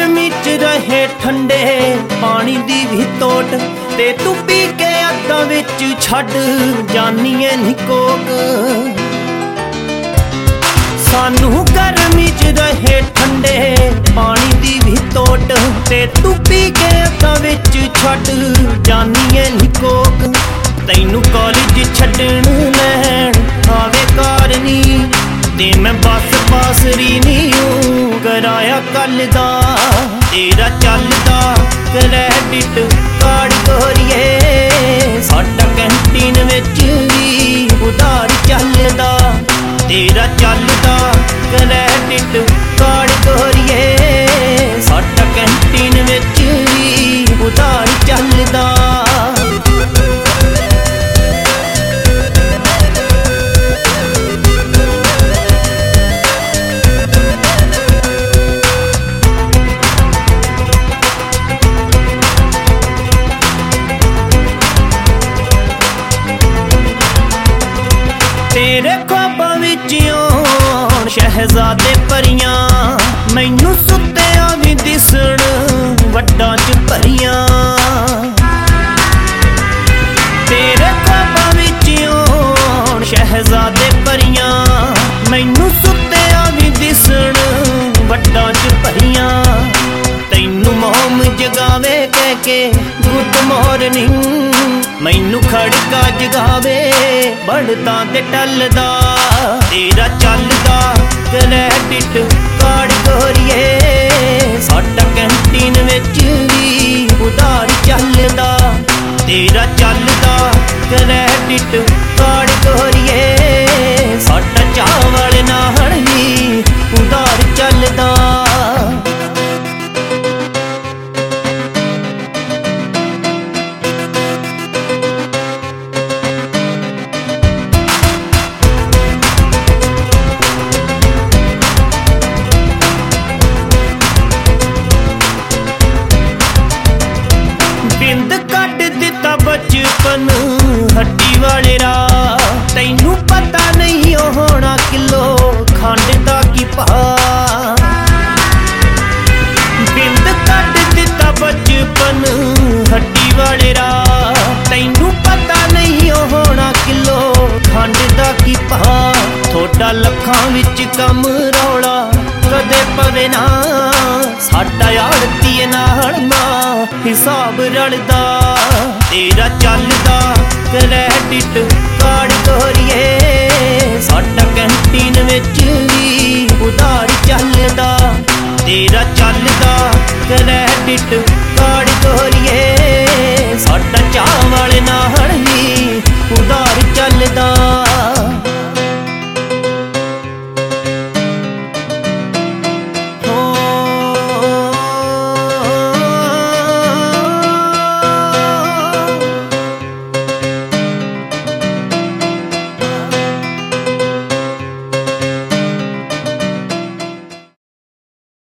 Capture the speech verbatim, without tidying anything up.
गर्मी च रहे ठंडे पानी दी भी तोट ते तू पी के अद्धा विच छड्ड जानी ऐ नी कोक। सानू गर्मी च रहे ठंडे पानी दी भी तोट ते तू पी के अद्धा विच छड्ड जानी ऐ नी कोक। तैनू कॉलेज छड्डण लैण आवे कार नी ते मैं बस पासरी नी हूँ कराया कल दा तेरा चलदा क्रैडिट कार्ड गोरिए साडा कैंटीन विच भी उधार चलदा तेरा चलदा क्रैडिट कार्ड गोरिए साडा कैंटीन विच भी उधार चलदा। तेरे ख्वाबां विच आउण शहजादे परियां मैनू सुत्तिया भी दिसण वड्डां च भरियां। तेरे ख्वाबां विच आउण शहजादे परियां मैनू सुत्तिया भी दिसण वड्डां च भरियां। तैनू मोम जगावे कह के गुड मॉर्निंग मैनू खड़का जगावे बढ़दा ते टलदा तेरा चलदा क्रैडिट कार्ड गोरिए साडा कैंटीन विच भी उधार चलदा तेरा चलदा क्रैडिट कार्ड गोरिए साडा चावल नाल भी उधार चलदा। बिंद कट दिता बचपन हड्डी वाले रा तैनू पता नहीं होना किलो खंड दा की भाव। बिंद कट दिता बचपन हड्डी वाले रा तैनू पता नहीं होना किलो खंड दा की भाव। थोड़ा लखां विच कम रौला कदे पवे ना साडा आड़ती नाल ना हिसाब रलदा तेरा चलदा क्रैडिट कार्ड गोरिए साडा कैंटीन